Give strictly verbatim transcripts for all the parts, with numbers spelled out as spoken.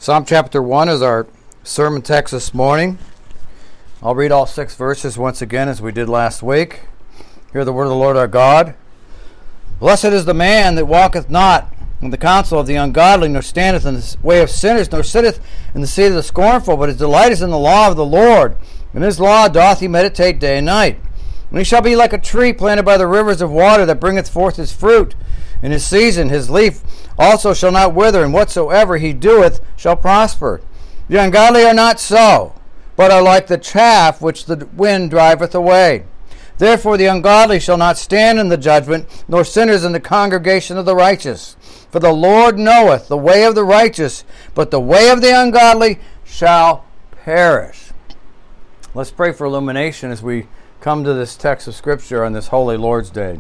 Psalm chapter one is our sermon text this morning. I'll read all six verses once again as we did last week. Hear the word of the Lord our God. Blessed is the man that walketh not in the counsel of the ungodly, nor standeth in the way of sinners, nor sitteth in the seat of the scornful, but his delight is in the law of the Lord. In his law doth he meditate day and night. And he shall be like a tree planted by the rivers of water, that bringeth forth his fruit in his season. His leaf also shall not wither, and whatsoever he doeth shall prosper. The ungodly are not so, but are like the chaff which the wind driveth away. Therefore the ungodly shall not stand in the judgment, nor sinners in the congregation of the righteous. For the Lord knoweth the way of the righteous, but the way of the ungodly shall perish. Let's pray for illumination as we come to this text of Scripture on this Holy Lord's Day.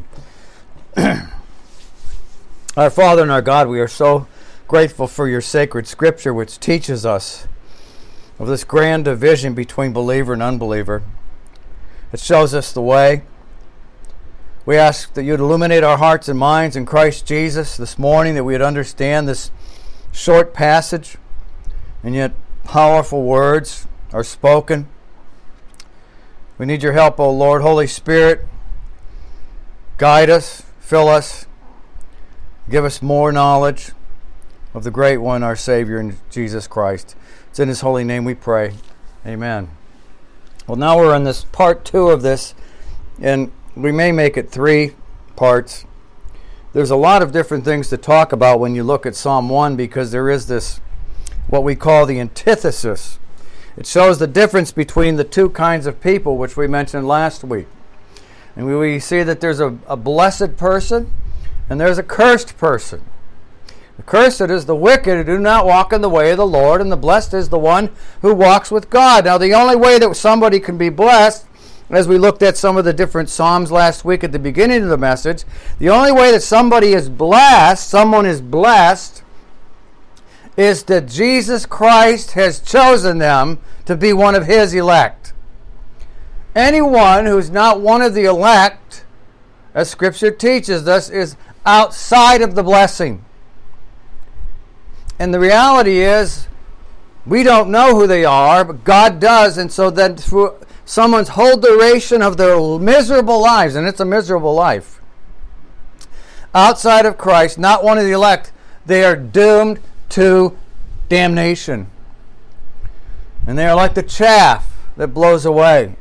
Our Father and our God, we are so grateful for your sacred Scripture, which teaches us of this grand division between believer and unbeliever. It shows us the way. We ask that you'd illuminate our hearts and minds in Christ Jesus this morning, that we would understand this short passage, and yet powerful words are spoken. We need your help, O Lord. Holy Spirit, guide us, fill us, give us more knowledge of the great one, our Savior, in Jesus Christ. It's in his holy name we pray. Amen. Well, now we're on this part two of this, and we may make it three parts. There's a lot of different things to talk about when you look at Psalm one, because there is this, what we call the antithesis. It shows the difference between the two kinds of people, which we mentioned last week. And we, we see that there's a, a blessed person, and there's a cursed person. The cursed is the wicked who do not walk in the way of the Lord, and the blessed is the one who walks with God. Now, the only way that somebody can be blessed, as we looked at some of the different Psalms last week at the beginning of the message, the only way that somebody is blessed, someone is blessed, is that Jesus Christ has chosen them to be one of his elect. Anyone who's not one of the elect, as Scripture teaches us, is outside of the blessing. And the reality is, we don't know who they are, but God does. And so then through someone's whole duration of their miserable lives, and it's a miserable life, outside of Christ, not one of the elect, they are doomed to damnation. And they are like the chaff that blows away.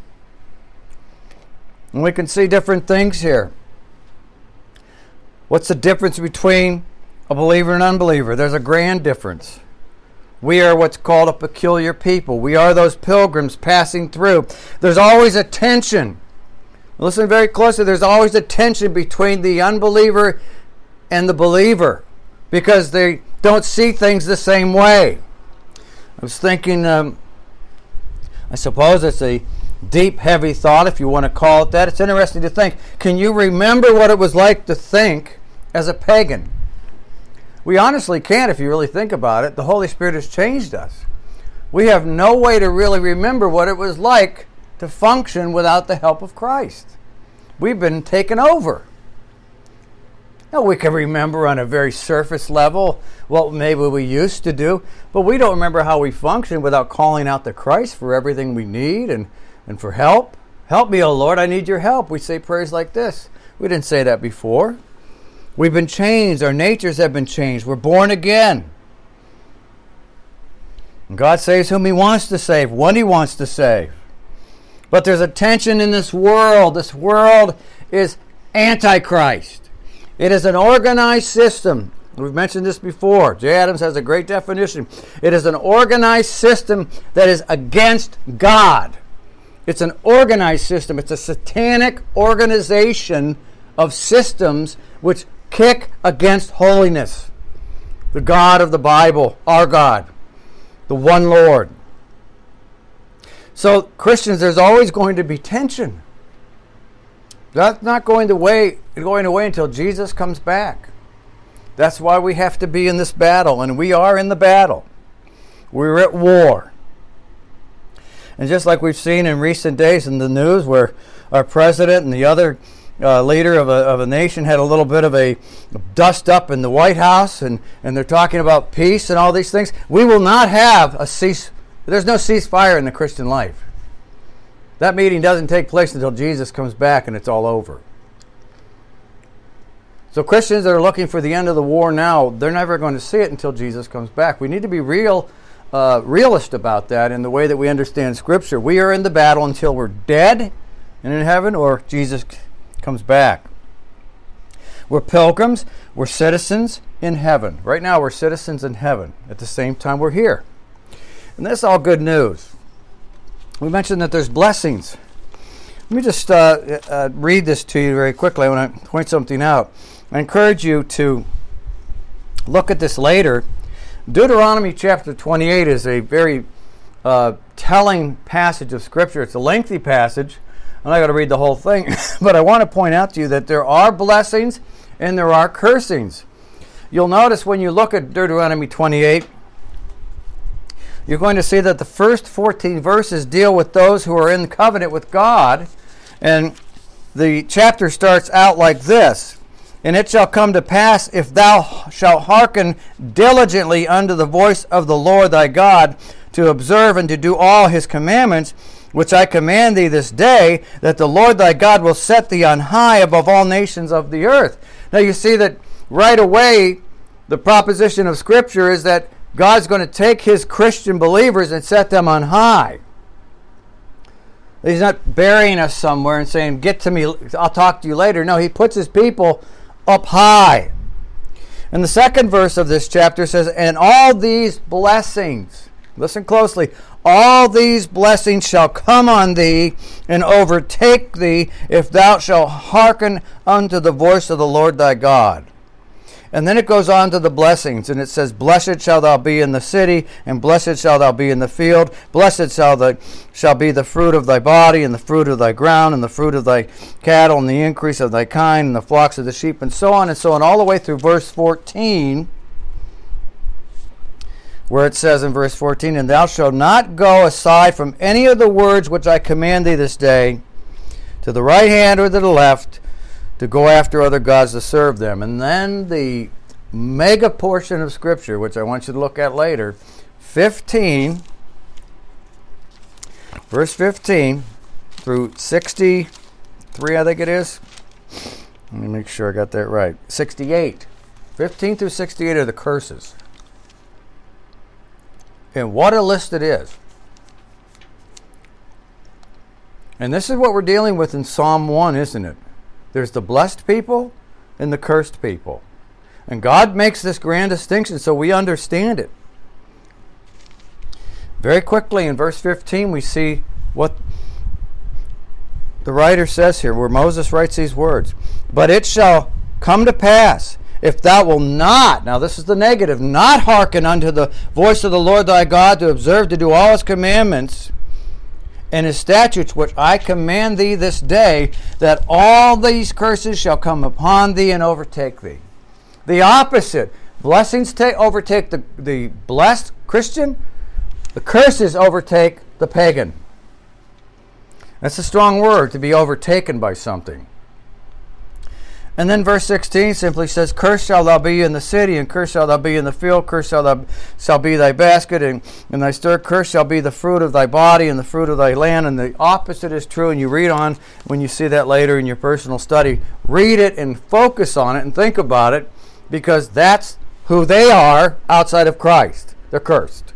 And we can see different things here. What's the difference between a believer and unbeliever? There's a grand difference. We are what's called a peculiar people. We are those pilgrims passing through. There's always a tension. Listen very closely. There's always a tension between the unbeliever and the believer, because they don't see things the same way. I was thinking, um, I suppose it's a deep, heavy thought, if you want to call it that. It's interesting to think. Can you remember what it was like to think as a pagan? We honestly can't, if you really think about it. The Holy Spirit has changed us. We have no way to really remember what it was like to function without the help of Christ. We've been taken over. Now, we can remember on a very surface level what maybe we used to do, but we don't remember how we function without calling out to Christ for everything we need and, and for help. Help me, O Lord, I need your help. We say prayers like this. We didn't say that before. We've been changed. Our natures have been changed. We're born again. And God saves whom he wants to save, when he wants to save. But there's a tension in this world. This world is antichrist. It is an organized system. We've mentioned this before. Jay Adams has a great definition. It is an organized system that is against God. It's an organized system. It's a satanic organization of systems which kick against holiness. The God of the Bible, our God, the one Lord. So, Christians, there's always going to be tension. That's not going to wait, going away until Jesus comes back. That's why we have to be in this battle, and we are in the battle. We're at war. And just like we've seen in recent days in the news, where our president and the other uh, leader of a, of a nation had a little bit of a dust up in the White House, and, and they're talking about peace and all these things. We will not have a cease. There's no ceasefire in the Christian life. That meeting doesn't take place until Jesus comes back and it's all over. So Christians that are looking for the end of the war now, they're never going to see it until Jesus comes back. We need to be real, uh, realist about that in the way that we understand Scripture. We are in the battle until we're dead and in heaven, or Jesus comes back. We're pilgrims. We're citizens in heaven. Right now we're citizens in heaven. At the same time we're here. And that's all good news. We mentioned that there's blessings. Let me just uh, uh, read this to you very quickly. I want to point something out. I encourage you to look at this later. Deuteronomy chapter twenty-eight is a very uh, telling passage of Scripture. It's a lengthy passage. I'm not going to read the whole thing, but I want to point out to you that there are blessings and there are cursings. You'll notice when you look at Deuteronomy twenty-eight, you're going to see that the first fourteen verses deal with those who are in covenant with God, and the chapter starts out like this. And it shall come to pass, if thou shalt hearken diligently unto the voice of the Lord thy God, to observe and to do all his commandments, which I command thee this day, that the Lord thy God will set thee on high above all nations of the earth. Now you see that right away, the proposition of Scripture is that God's going to take his Christian believers and set them on high. He's not burying us somewhere and saying, get to me, I'll talk to you later. No, he puts his people up high. And the second verse of this chapter says, and all these blessings, listen closely, all these blessings shall come on thee and overtake thee if thou shalt hearken unto the voice of the Lord thy God. And then it goes on to the blessings, and it says, blessed shall thou be in the city, and blessed shall thou be in the field. Blessed shall, the, shall be the fruit of thy body, and the fruit of thy ground, and the fruit of thy cattle, and the increase of thy kind, and the flocks of the sheep, and so on and so on, all the way through verse fourteen, where it says in verse fourteen, and thou shalt not go aside from any of the words which I command thee this day, to the right hand or to the left, to go after other gods to serve them. And then the mega portion of Scripture, which I want you to look at later, fifteen, verse fifteen through sixty-three, I think it is. Let me make sure I got that right. sixty-eight. fifteen through sixty-eight are the curses. And what a list it is. And this is what we're dealing with in Psalm one, isn't it? There's the blessed people and the cursed people. And God makes this grand distinction so we understand it. Very quickly in verse fifteen we see what the writer says here, where Moses writes these words. But it shall come to pass, if thou wilt not, now this is the negative, not hearken unto the voice of the Lord thy God, to observe to do all his commandments and his statutes which I command thee this day, that all these curses shall come upon thee and overtake thee. The opposite. Blessings take, overtake the, the blessed Christian. The curses overtake the pagan. That's a strong word, to be overtaken by something. And then verse sixteen simply says, cursed shall thou be in the city, and cursed shall thou be in the field, cursed shall thou shall be thy basket, and, and thy stir, cursed shall be the fruit of thy body, and the fruit of thy land. And the opposite is true, and you read on when you see that later in your personal study. Read it and focus on it and think about it, because that's who they are outside of Christ. They're cursed.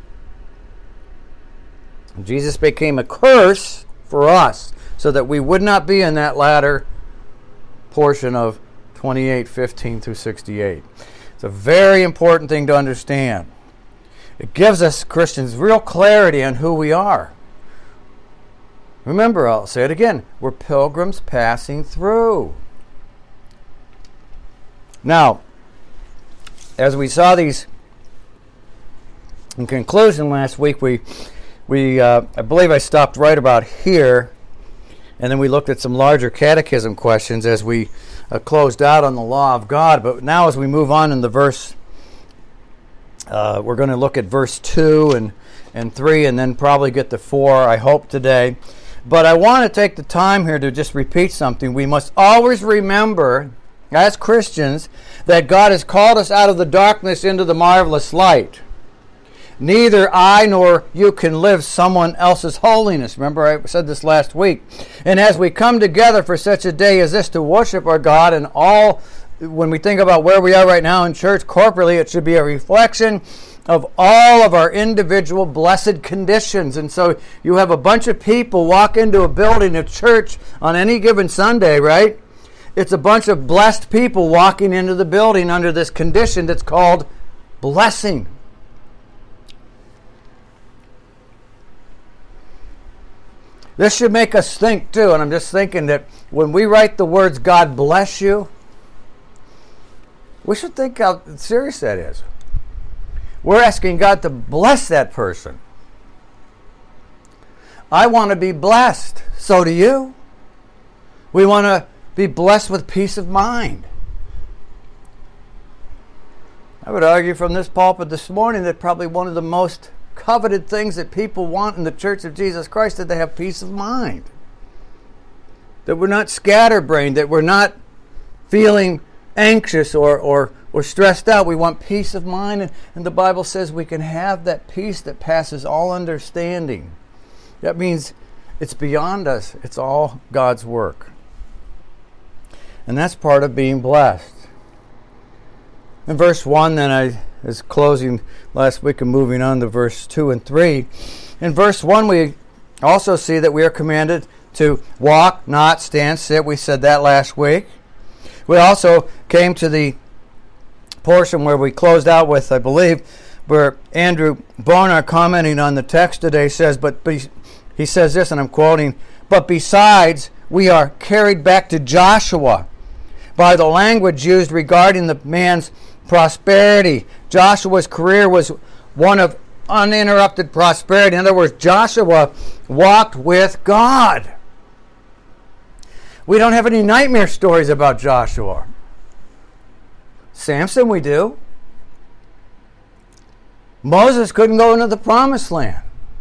Jesus became a curse for us so that we would not be in that latter portion of twenty-eight, fifteen through sixty-eight. It's a very important thing to understand. It gives us Christians real clarity on who we are. Remember, I'll say it again, we're pilgrims passing through. Now, as we saw these in conclusion last week, we we uh, I believe I stopped right about here, and then we looked at some larger catechism questions as we uh, closed out on the law of God. But now as we move on in the verse, uh, we're going to look at verse two and, and three, and then probably get to four, I hope, today. But I want to take the time here to just repeat something. We must always remember, as Christians, that God has called us out of the darkness into the marvelous light. Neither I nor you can live someone else's holiness. Remember, I said this last week. And as we come together for such a day as this to worship our God, and all, when we think about where we are right now in church corporately, it should be a reflection of all of our individual blessed conditions. And so you have a bunch of people walk into a building, a church, on any given Sunday, right? It's a bunch of blessed people walking into the building under this condition that's called blessing. This should make us think too, and I'm just thinking that when we write the words, God bless you, we should think how serious that is. We're asking God to bless that person. I want to be blessed. So do you. We want to be blessed with peace of mind. I would argue from this pulpit this morning that probably one of the most coveted things that people want in the Church of Jesus Christ, that they have peace of mind. That we're not scatterbrained, that we're not feeling anxious or, or, or stressed out. We want peace of mind, and, and the Bible says we can have that peace that passes all understanding. That means it's beyond us. It's all God's work. And that's part of being blessed. In verse one, then I is closing last week and moving on to verse two and three. In verse one, we also see that we are commanded to walk, not stand, sit. We said that last week. We also came to the portion where we closed out with, I believe, where Andrew Bonar, commenting on the text today, says, but be, he says this, and I'm quoting, but besides, we are carried back to Joshua by the language used regarding the man's prosperity. Joshua's career was one of uninterrupted prosperity. In other words, Joshua walked with God. We don't have any nightmare stories about Joshua. Samson, we do. Moses couldn't go into the promised land.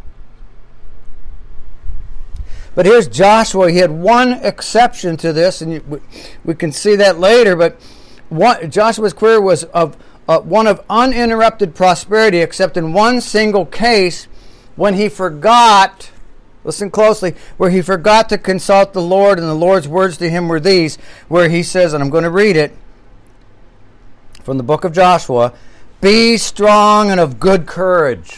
But here's Joshua. He had one exception to this, and we, we can see that later, but one, Joshua's career was of uh, one of uninterrupted prosperity, except in one single case when he forgot, listen closely, where he forgot to consult the Lord, and the Lord's words to him were these, where he says, and I'm going to read it from the book of Joshua, be strong and of good courage.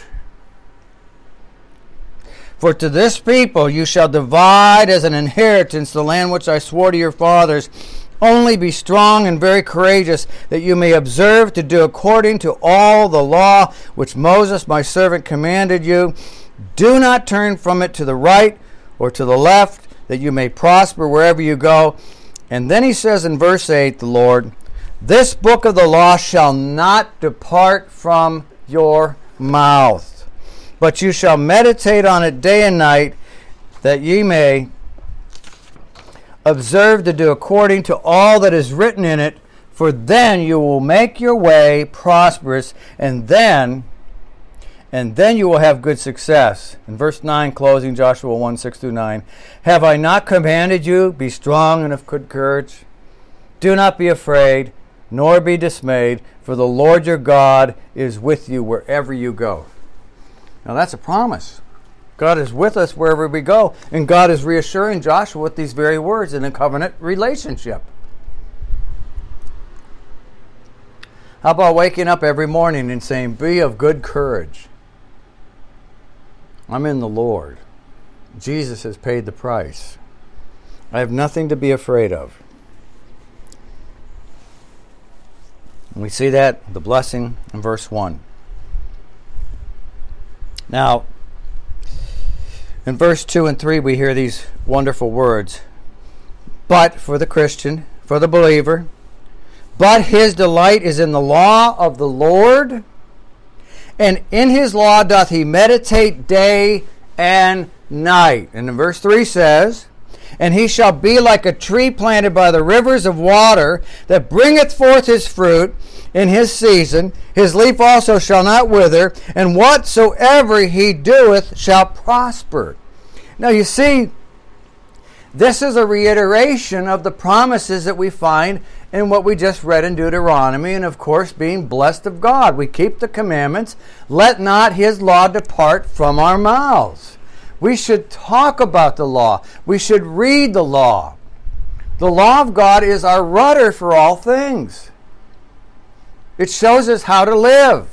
For to this people you shall divide as an inheritance the land which I swore to your fathers. Only be strong and very courageous, that you may observe to do according to all the law which Moses my servant commanded you. Do not turn from it to the right or to the left, that you may prosper wherever you go. And then he says in verse eight, the Lord, this book of the law shall not depart from your mouth, but you shall meditate on it day and night, that ye may observe to do according to all that is written in it, for then you will make your way prosperous, and then and then you will have good success. In verse nine, closing, Joshua one, six through nine, have I not commanded you, be strong and of good courage? Do not be afraid, nor be dismayed, for the Lord your God is with you wherever you go. Now that's a promise. God is with us wherever we go. And God is reassuring Joshua with these very words in a covenant relationship. How about waking up every morning and saying, be of good courage. I'm in the Lord. Jesus has paid the price. I have nothing to be afraid of. And we see that, the blessing, in verse one. Now, in verse two and three, we hear these wonderful words. But for the Christian, for the believer, but his delight is in the law of the Lord, and in his law doth he meditate day and night. And in verse three says, and he shall be like a tree planted by the rivers of water, that bringeth forth his fruit in his season. His leaf also shall not wither, and whatsoever he doeth shall prosper. Now you see, This is a reiteration of the promises that we find in what we just read in Deuteronomy, and of course being blessed of God. We keep the commandments. Let not his law depart from our mouths. We should talk about the law. We should read the law. The law of God is our rudder for all things. It shows us how to live.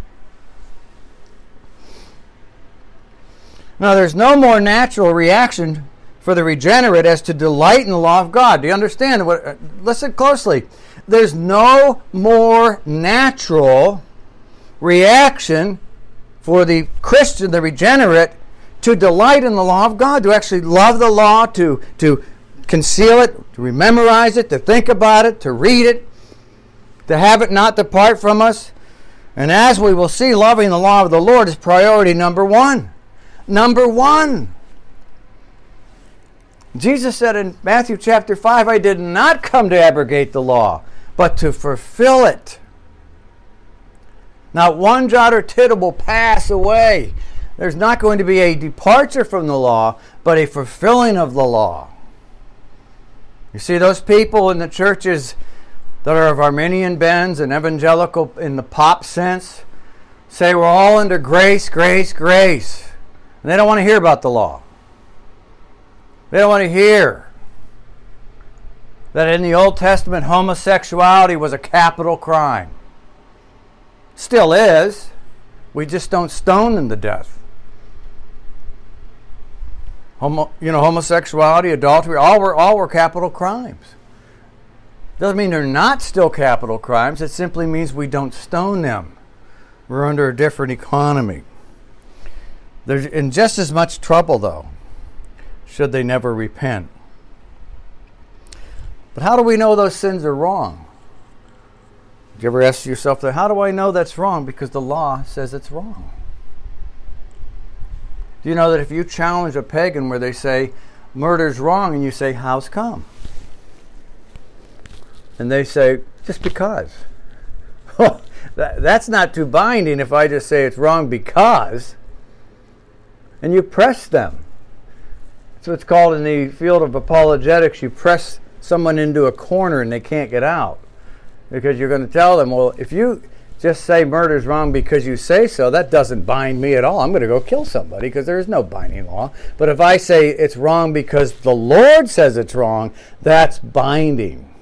Now, there's no more natural reaction for the regenerate as to delight in the law of God. Do you understand? What? Listen closely. There's no more natural reaction for the Christian, the regenerate, to delight in the law of God, to actually love the law, to, to conceal it, to memorize it, to think about it, to read it, to have it not depart from us. And as we will see, loving the law of the Lord is priority number one. Number one. Jesus said in Matthew chapter five, I did not come to abrogate the law, but to fulfill it. Not one jot or tittle will pass away. There's not going to be a departure from the law, but a fulfilling of the law. You see, those people in the churches that are of Arminian bends and evangelical in the pop sense say we're all under grace, grace, grace. And they don't want to hear about the law. They don't want to hear that in the Old Testament homosexuality was a capital crime. Still is. We just don't stone them to death. Homo, you know, homosexuality, adultery, all were all were capital crimes. Doesn't mean they're not still capital crimes. It simply means we don't stone them. We're under a different economy. They're in just as much trouble, though, should they never repent. But how do we know those sins are wrong? Did you ever ask yourself that? How do I know that's wrong? Because the law says it's wrong. Do you know that if you challenge a pagan where they say murder's wrong and you say, how's come? And they say, just because. that, that's not too binding if I just say it's wrong because. And you press them. That's what's called in the field of apologetics. You press someone into a corner and they can't get out. Because you're going to tell them, well, if you just say murder's wrong because you say so, that doesn't bind me at all. I'm going to go kill somebody because there is no binding law. But if I say it's wrong because the Lord says it's wrong, that's binding.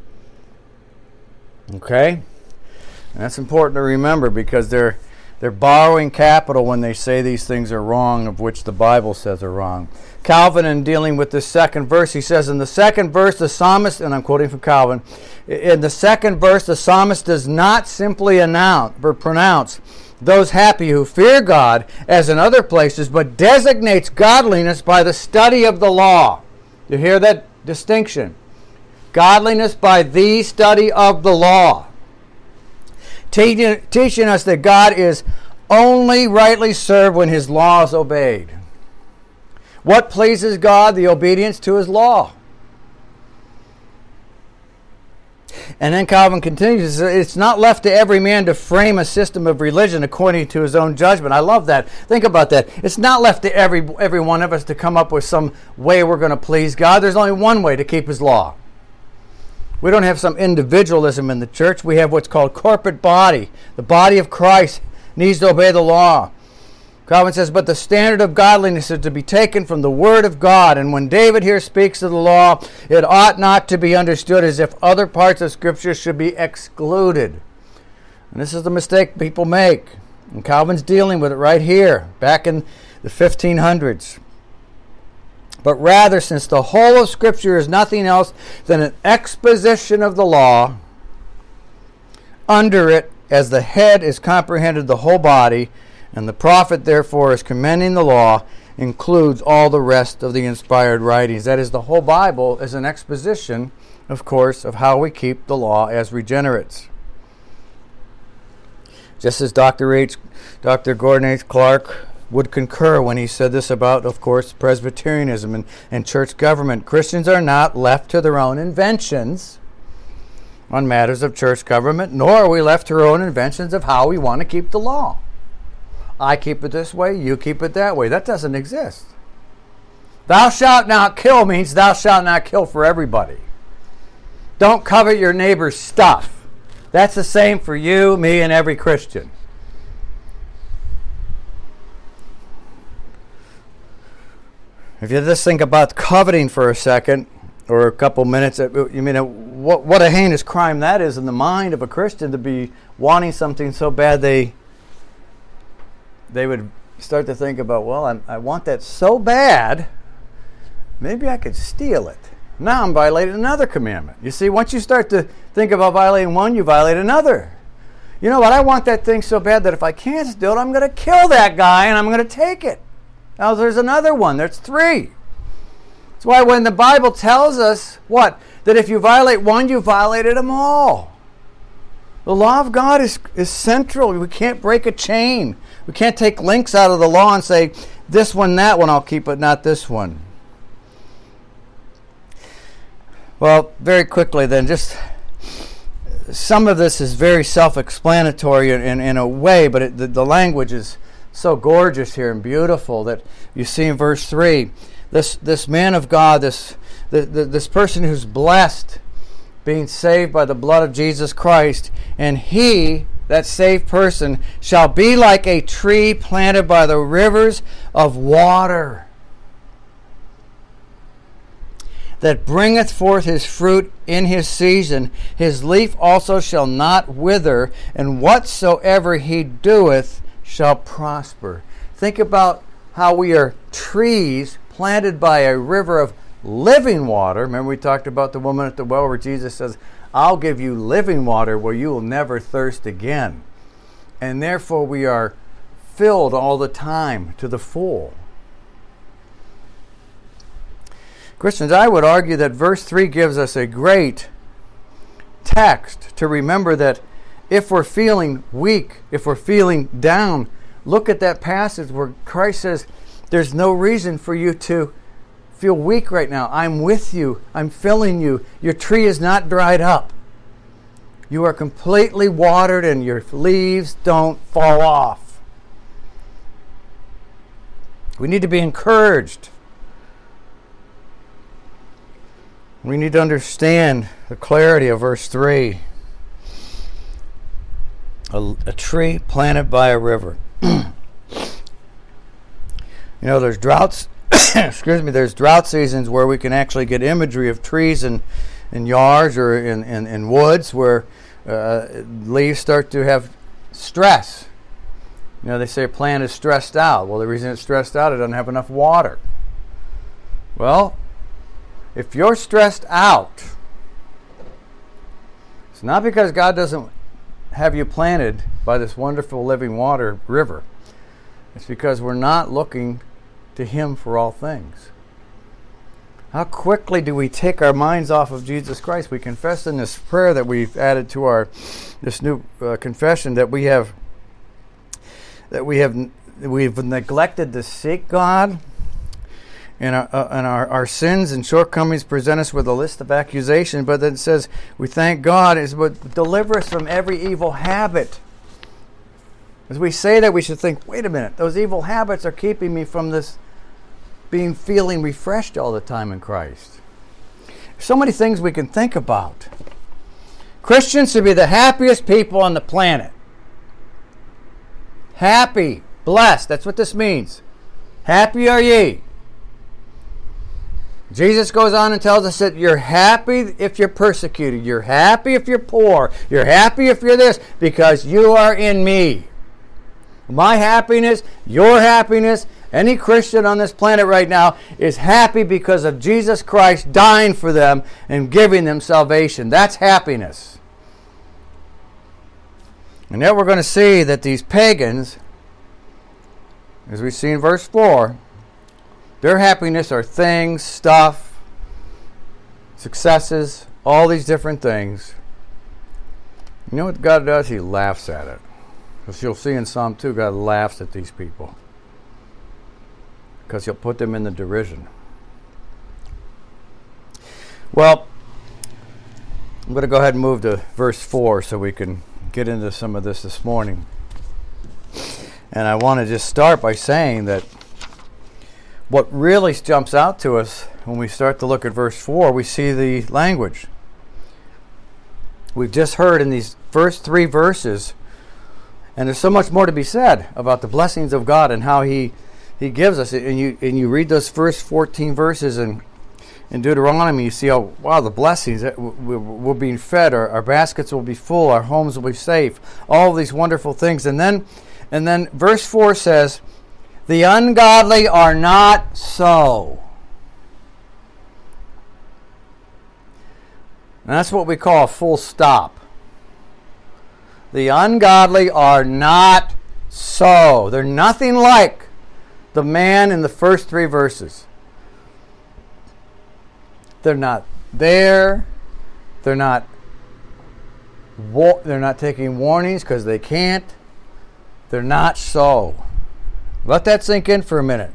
Okay? And that's important to remember because they're they're borrowing capital when they say these things are wrong, of which the Bible says are wrong. Calvin, in dealing with this second verse, he says in the second verse, the psalmist, and I'm quoting from Calvin, in the second verse, the psalmist does not simply announce or pronounce those happy who fear God, as in other places, but designates godliness by the study of the law. You hear that distinction? Godliness by the study of the law. Teaching, teaching us that God is only rightly served when his law is obeyed. What pleases God? The obedience to his law. And then Calvin continues, it's not left to every man to frame a system of religion according to his own judgment. I love that. Think about that. It's not left to every, every one of us to come up with some way we're going to please God. There's only one way to keep his law. We don't have some individualism in the church. We have what's called corporate body. The body of Christ needs to obey the law. Calvin says, but the standard of godliness is to be taken from the Word of God. And when David here speaks of the law, it ought not to be understood as if other parts of Scripture should be excluded. And this is the mistake people make. And Calvin's dealing with it right here, back in the fifteen hundreds. But rather, since the whole of Scripture is nothing else than an exposition of the law, under it, as the head is comprehended the whole body, and the prophet, therefore, is commending the law, includes all the rest of the inspired writings. That is, the whole Bible is an exposition, of course, of how we keep the law as regenerates. Just as Doctor H. Doctor Gordon H. Clark would concur when he said this about, of course, Presbyterianism and, and church government. Christians are not left to their own inventions on matters of church government, nor are we left to our own inventions of how we want to keep the law. I keep it this way, you keep it that way. That doesn't exist. Thou shalt not kill means thou shalt not kill for everybody. Don't covet your neighbor's stuff. That's the same for you, me, and every Christian. If you just think about coveting for a second, or a couple minutes, you mean what, what a heinous crime that is in the mind of a Christian, to be wanting something so bad they they would start to think about, well, I'm, I want that so bad, maybe I could steal it. Now I'm violating another commandment. You see, once you start to think about violating one, you violate another. You know what? I want that thing so bad that if I can't steal it, I'm going to kill that guy and I'm going to take it. Now there's another one. There's three. That's why when the Bible tells us, what? That if you violate one, you violated them all. The law of God is, is central. We can't break a chain. We can't take links out of the law and say, this one, that one, I'll keep, but not this one. Well, very quickly then, just some of this is very self-explanatory in, in, in a way, but it, the, the language is so gorgeous here and beautiful that you see in verse three, this this man of God, this the, the, this person who's blessed, being saved by the blood of Jesus Christ, and he, that saved person, shall be like a tree planted by the rivers of water, that bringeth forth his fruit in his season. His leaf also shall not wither, and whatsoever he doeth shall prosper. Think about how we are trees planted by a river of living water. Remember we talked about the woman at the well where Jesus says, I'll give you living water where you will never thirst again. And therefore we are filled all the time to the full. Christians, I would argue that verse three gives us a great text to remember that if we're feeling weak, if we're feeling down, look at that passage where Christ says, there's no reason for you to feel weak right now. I'm with you. I'm filling you. Your tree is not dried up. You are completely watered and your leaves don't fall off. We need to be encouraged. We need to understand the clarity of verse three. A, a tree planted by a river. You know, there's droughts, excuse me, there's drought seasons where we can actually get imagery of trees in, in yards or in, in, in woods where uh, leaves start to have stress. You know, they say a plant is stressed out. Well, the reason it's stressed out, it doesn't have enough water. Well, if you're stressed out, it's not because God doesn't have you planted by this wonderful living water river. It's because we're not looking to Him for all things. How quickly do we take our minds off of Jesus Christ? We confess in this prayer that we've added to our this new uh, confession that we have that we have we've neglected to seek God. And, our, uh, and our, our sins and shortcomings present us with a list of accusations, but then it says, we thank God, is but deliver us from every evil habit. As we say that, we should think, wait a minute, those evil habits are keeping me from this being feeling refreshed all the time in Christ. So many things we can think about. Christians should be the happiest people on the planet. Happy, blessed, that's what this means. Happy are ye. Jesus goes on and tells us that you're happy if you're persecuted. You're happy if you're poor. You're happy if you're this, because you are in me. My happiness, your happiness, any Christian on this planet right now is happy because of Jesus Christ dying for them and giving them salvation. That's happiness. And yet we're going to see that these pagans, as we see in verse four, their happiness are things, stuff, successes, all these different things. You know what God does? He laughs at it. Because you'll see in Psalm two, God laughs at these people. Because He'll put them in the derision. Well, I'm going to go ahead and move to verse four so we can get into some of this this morning. And I want to just start by saying that what really jumps out to us when we start to look at verse four, we see the language. We've just heard in these first three verses, and there's so much more to be said about the blessings of God and how He He gives us. And you and you read those first fourteen verses in, in Deuteronomy, you see how, wow, the blessings. We're being fed, our, our baskets will be full, our homes will be safe, all of these wonderful things. And then, and then verse four says, the ungodly are not so. And that's what we call a full stop. The ungodly are not so. They're nothing like the man in the first three verses. They're not there. They're not wa- they're not taking warnings because they can't. They're not so. Let that sink in for a minute.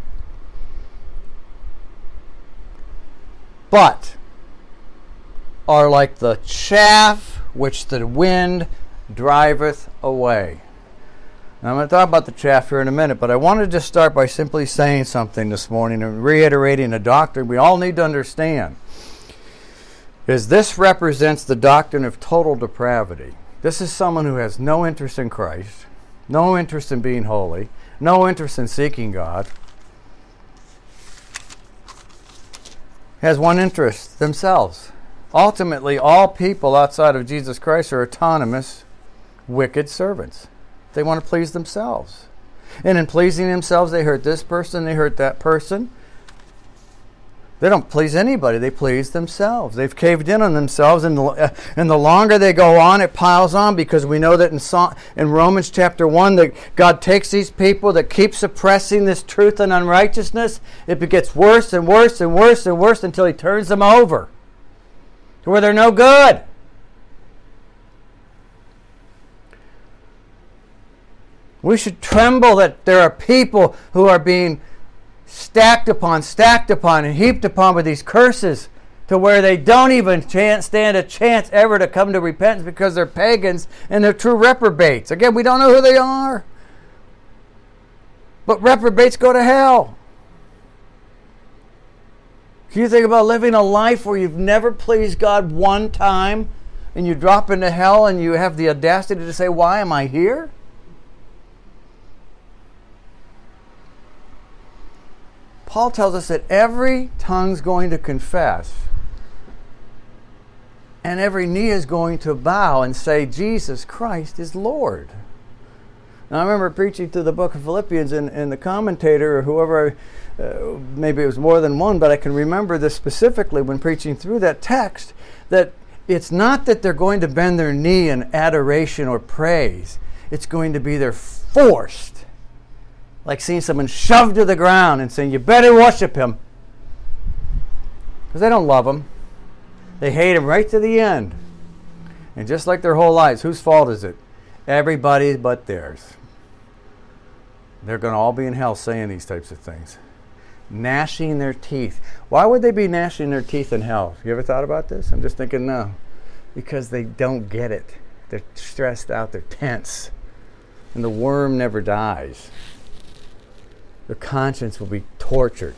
But are like the chaff which the wind driveth away. Now, I'm going to talk about the chaff here in a minute, but I want to just start by simply saying something this morning and reiterating a doctrine we all need to understand. Is this represents the doctrine of total depravity. This is someone who has no interest in Christ, no interest in being holy, no interest in seeking God, has one interest, themselves. Ultimately, all people outside of Jesus Christ are autonomous, wicked servants. They want to please themselves. And in pleasing themselves, they hurt this person, they hurt that person. They don't please anybody. They please themselves. They've caved in on themselves, and the, uh, and the longer they go on, it piles on, because we know that in, so- in Romans chapter one, that God takes these people that keep suppressing this truth and unrighteousness. It gets worse and worse and worse and worse until He turns them over to where they're no good. We should tremble that there are people who are being stacked upon, stacked upon, and heaped upon with these curses to where they don't even chance, stand a chance ever to come to repentance because they're pagans and they're true reprobates. Again, we don't know who they are. But reprobates go to hell. Can you think about living a life where you've never pleased God one time and you drop into hell and you have the audacity to say, why am I here? Paul tells us that every tongue's going to confess and every knee is going to bow and say Jesus Christ is Lord. Now, I remember preaching through the book of Philippians, and, and the commentator or whoever, uh, maybe it was more than one, but I can remember this specifically when preaching through that text, that it's not that they're going to bend their knee in adoration or praise. It's going to be they're forced. Like seeing someone shoved to the ground and saying, you better worship him. Because they don't love him. They hate him right to the end. And just like their whole lives, whose fault is it? Everybody's but theirs. They're going to all be in hell saying these types of things. Gnashing their teeth. Why would they be gnashing their teeth in hell? You ever thought about this? I'm just thinking, no. Because they don't get it. They're stressed out. They're tense. And the worm never dies. Their conscience will be tortured.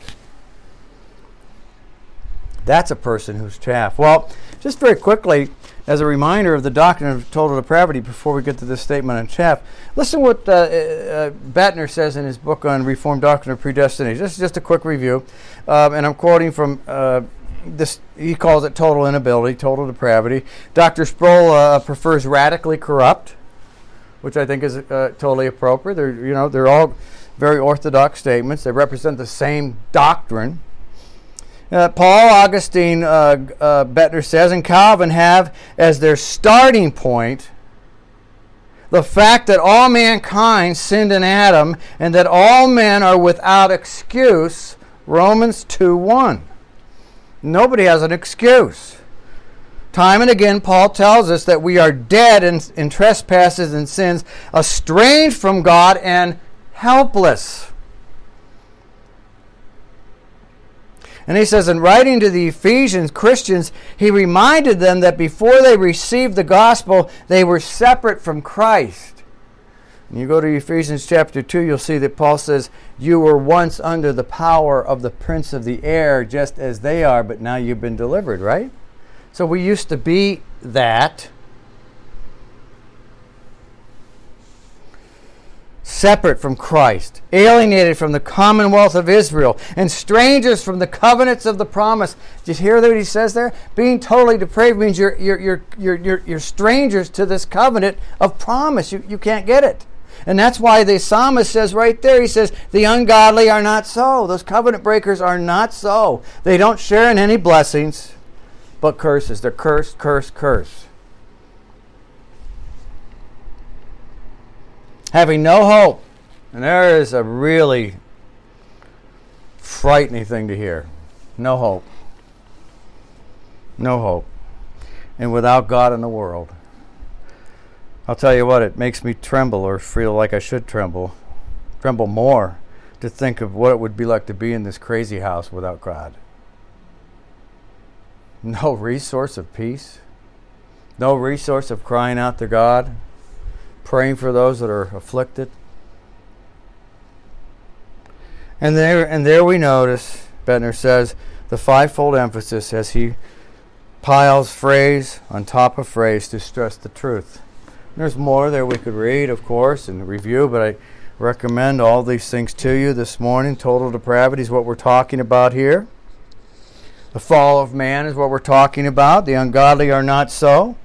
That's a person who's chaff. Well, just very quickly, as a reminder of the doctrine of total depravity before we get to this statement on chaff, listen what uh, uh, Bettner says in his book on Reformed Doctrine of Predestination. This is just a quick review, um, and I'm quoting from uh, this. He calls it total inability, total depravity. Doctor Sproul uh, prefers radically corrupt, which I think is uh, totally appropriate. They're, you know, they're all very orthodox statements. They represent the same doctrine. Uh, Paul, Augustine, uh, uh, Bettner says, and Calvin have as their starting point the fact that all mankind sinned in Adam and that all men are without excuse, Romans two one. Nobody has an excuse. Time and again, Paul tells us that we are dead in, in trespasses and sins, estranged from God and helpless. And he says, in writing to the Ephesians Christians, he reminded them that before they received the gospel, they were separate from Christ. And you go to Ephesians chapter two, you'll see that Paul says, you were once under the power of the prince of the air, just as they are, but now you've been delivered, right? So we used to be that. Separate from Christ, alienated from the commonwealth of Israel, and strangers from the covenants of the promise. Did you hear what he says there? Being totally depraved means you're you're you're you're you're, you're strangers to this covenant of promise. You you can't get it. And that's why the psalmist says right there, he says, the ungodly are not so. Those covenant breakers are not so. They don't share in any blessings, but curses. They're cursed, cursed, cursed. Having no hope. And there is a really frightening thing to hear. No hope. No hope. And without God in the world. I'll tell you what, it makes me tremble, or feel like I should tremble. Tremble more to think of what it would be like to be in this crazy house without God. No resource of peace. No resource of crying out to God. Praying for those that are afflicted. And there and there we notice, Bettner says, the fivefold emphasis as he piles phrase on top of phrase to stress the truth. And there's more there we could read, of course, and review, but I recommend all these things to you this morning. Total depravity is what we're talking about here. The fall of man is what we're talking about. The ungodly are not so.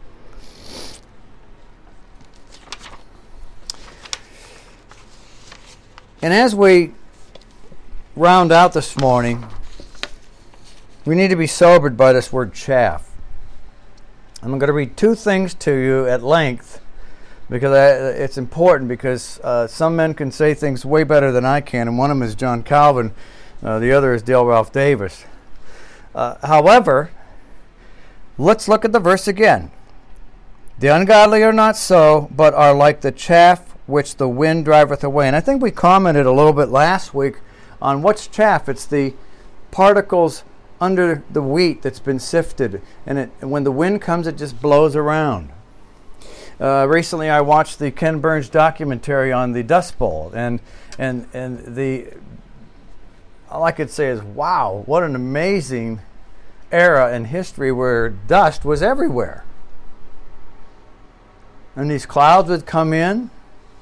And as we round out this morning, we need to be sobered by this word chaff. I'm going to read two things to you at length because I, it's important, because uh, some men can say things way better than I can, and one of them is John Calvin. Uh, the other is Dale Ralph Davis. Uh, however, let's look at the verse again. The ungodly are not so, but are like the chaff which the wind driveth away. And I think we commented a little bit last week on what's chaff. It's the particles under the wheat that's been sifted, and it, when the wind comes, it just blows around. Uh, recently, I watched the Ken Burns documentary on the Dust Bowl, and and and the all I could say is, wow, what an amazing era in history where dust was everywhere, and these clouds would come in.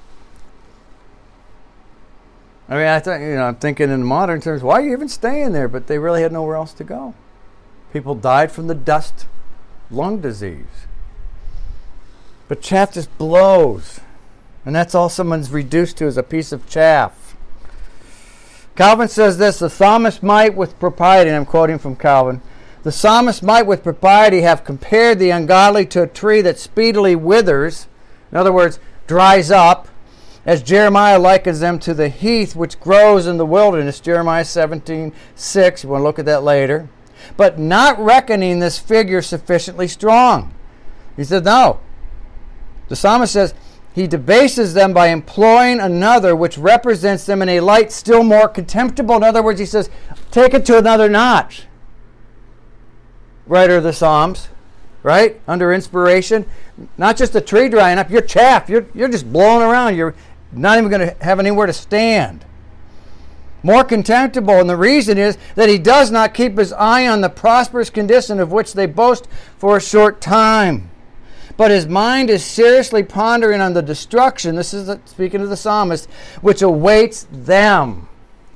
I mean, I think, you know, I'm thinking in modern terms, why are you even staying there? But they really had nowhere else to go. People died from the dust, lung disease. But chaff just blows. And that's all someone's reduced to, is a piece of chaff. Calvin says this, the psalmist might with propriety, and I'm quoting from Calvin, the psalmist might with propriety have compared the ungodly to a tree that speedily withers, in other words, dries up, as Jeremiah likens them to the heath which grows in the wilderness, Jeremiah seventeen six. You want to look at that later. But not reckoning this figure sufficiently strong. He said, no. The psalmist says, he debases them by employing another which represents them in a light still more contemptible. In other words, he says, take it to another notch. Writer of the Psalms, right? Under inspiration. Not just a tree drying up, you're chaff. You're, you're just blowing around. You're not even going to have anywhere to stand. More contemptible, and the reason is that he does not keep his eye on the prosperous condition of which they boast for a short time. But his mind is seriously pondering on the destruction, this is the, speaking of the psalmist, which awaits them.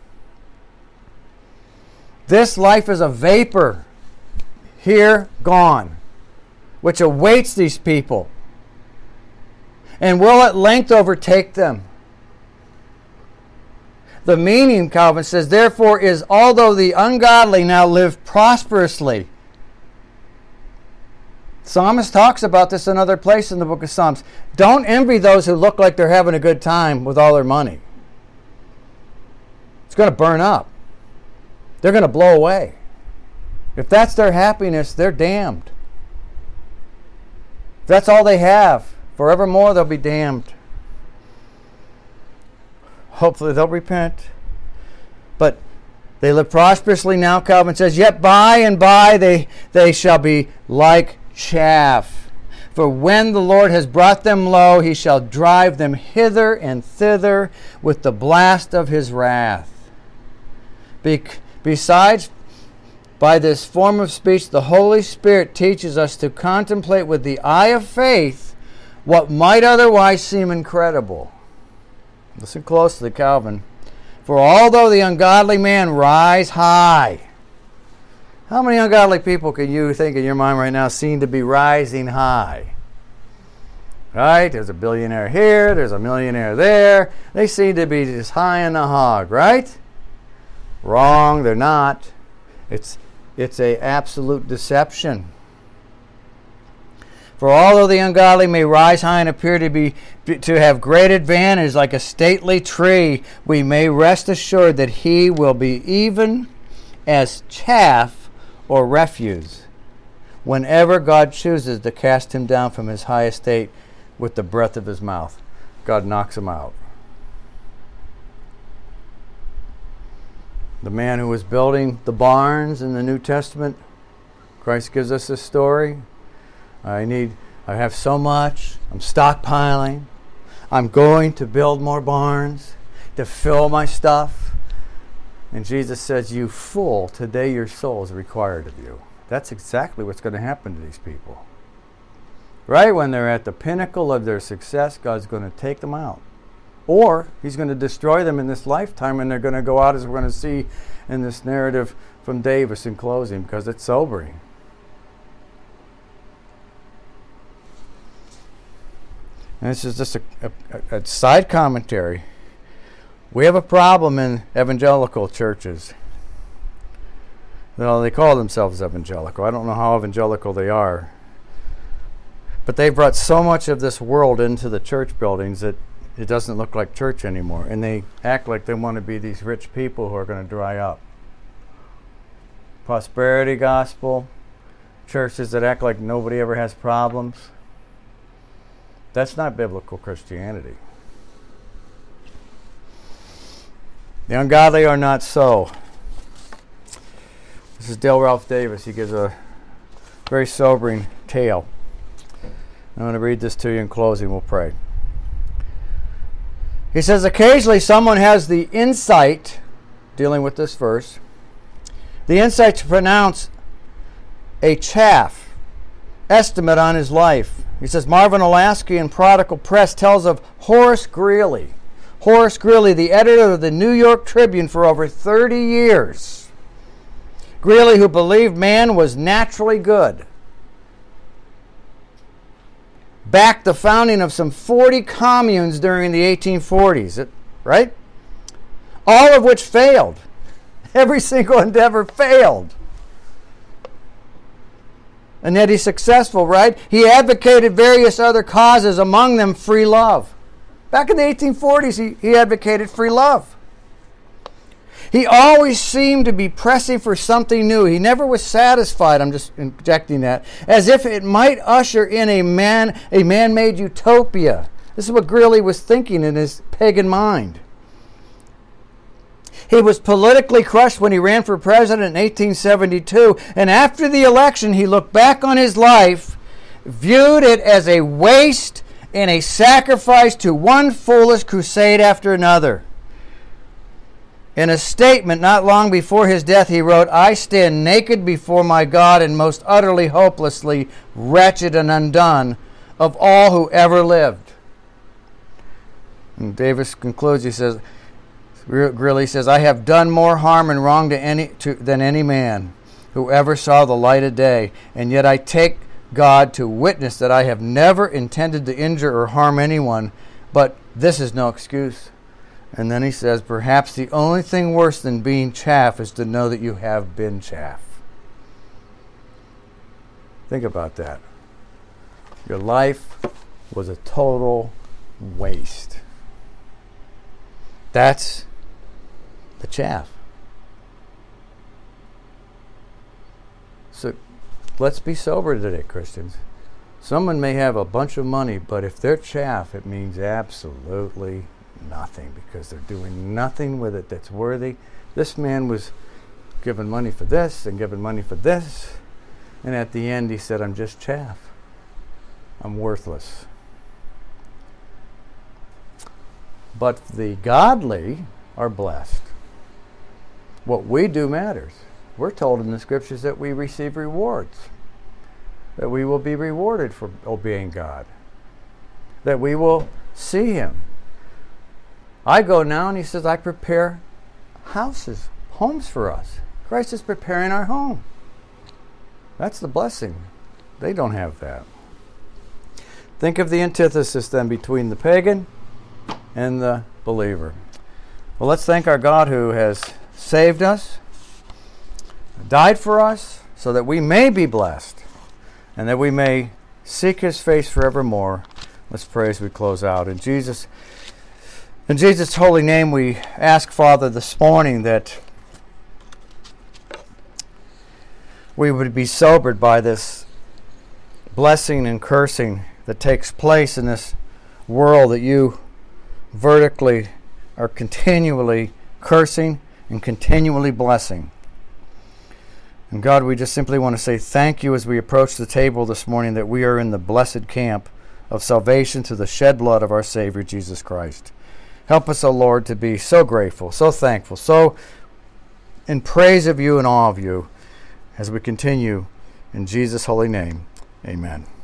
This life is a vapor, here, gone, which awaits these people, and will at length overtake them. The meaning, Calvin says, therefore is, although the ungodly now live prosperously. Psalmist talks about this in another place in the book of Psalms. Don't envy those who look like they're having a good time with all their money. It's going to burn up. They're going to blow away. If that's their happiness, they're damned. If that's all they have, forevermore they'll be damned. Hopefully they'll repent. But they live prosperously now, Calvin says, yet by and by they, they shall be like chaff, For when the Lord has brought them low, he shall drive them hither and thither with the blast of his wrath. Be- besides, by this form of speech, the Holy Spirit teaches us to contemplate with the eye of faith what might otherwise seem incredible. Listen closely, Calvin. For although the ungodly man rise high, how many ungodly people can you think in your mind right now seem to be rising high? Right? There's a billionaire here, there's a millionaire there. They seem to be just high in the hog, right? Wrong, they're not. It's it's a absolute deception. For although the ungodly may rise high and appear to be to have great advantage like a stately tree, we may rest assured that he will be even as chaff or refuse whenever God chooses to cast him down from his high estate with the breath of his mouth. God knocks him out. The man who was building the barns in the New Testament, Christ gives us this story. I need, I have so much, I'm stockpiling, I'm going to build more barns to fill my stuff. And Jesus says, you fool, today your soul is required of you. That's exactly what's going to happen to these people. Right when they're at the pinnacle of their success, God's going to take them out. Or he's going to destroy them in this lifetime, and they're going to go out, as we're going to see in this narrative from Davis in closing, because it's sobering. And this is just a, a, a side commentary. We have a problem in evangelical churches. Well, they call themselves evangelical. I don't know how evangelical they are. But they've brought so much of this world into the church buildings that it doesn't look like church anymore. And they act like they want to be these rich people who are going to dry up. Prosperity gospel, churches that act like nobody ever has problems. That's not biblical Christianity. The ungodly are not so. This is Dale Ralph Davis. He gives a very sobering tale. I'm going to read this to you in closing. We'll pray. He says, occasionally someone has the insight, dealing with this verse, the insight to pronounce a chaff estimate on his life. He says, Marvin Olasky in Prodigal Press tells of Horace Greeley. Horace Greeley, the editor of the New York Tribune for over thirty years. Greeley, who believed man was naturally good, backed the founding of some forty communes during the eighteen forties, right? All of which failed. Every single endeavor failed. And yet he's successful, right? He advocated various other causes, among them free love. Back in the eighteen forties, he, he advocated free love. He always seemed to be pressing for something new. He never was satisfied, I'm just injecting that, as if it might usher in a man, a man-made utopia. This is what Greeley was thinking in his pagan mind. He was politically crushed when he ran for president in eighteen seventy-two, and after the election, he looked back on his life, viewed it as a waste and a sacrifice to one foolish crusade after another. In a statement not long before his death, he wrote, I stand naked before my God and most utterly, hopelessly wretched and undone of all who ever lived. And Davis concludes, he says, Greeley says, I have done more harm and wrong to any to, than any man who ever saw the light of day, and yet I take God to witness that I have never intended to injure or harm anyone, but this is no excuse. And then he says, perhaps the only thing worse than being chaff is to know that you have been chaff. Think about that. Your life was a total waste. That's the chaff. So let's be sober today, Christians. Someone may have a bunch of money, but if they're chaff, it means absolutely nothing, because they're doing nothing with it that's worthy. This man was given money for this and given money for this, and at the end he said, I'm just chaff. I'm worthless. But the godly are blessed. What we do matters. We're told in the scriptures that we receive rewards, that we will be rewarded for obeying God, that we will see Him. I go now, and He says, I prepare houses, homes for us. Christ is preparing our home. That's the blessing. They don't have that. Think of the antithesis then between the pagan and the believer. Well, let's thank our God who has saved us, died for us, so that we may be blessed, and that we may seek His face forevermore. Let's pray as we close out. In Jesus, in Jesus' holy name, we ask, Father, this morning that we would be sobered by this blessing and cursing that takes place in this world that You vertically are continually cursing and continually blessing. And God, we just simply want to say thank You as we approach the table this morning, that we are in the blessed camp of salvation through the shed blood of our Savior Jesus Christ. Help us, O Lord, to be so grateful, so thankful, so in praise of You and awe of You as we continue in Jesus' holy name. Amen.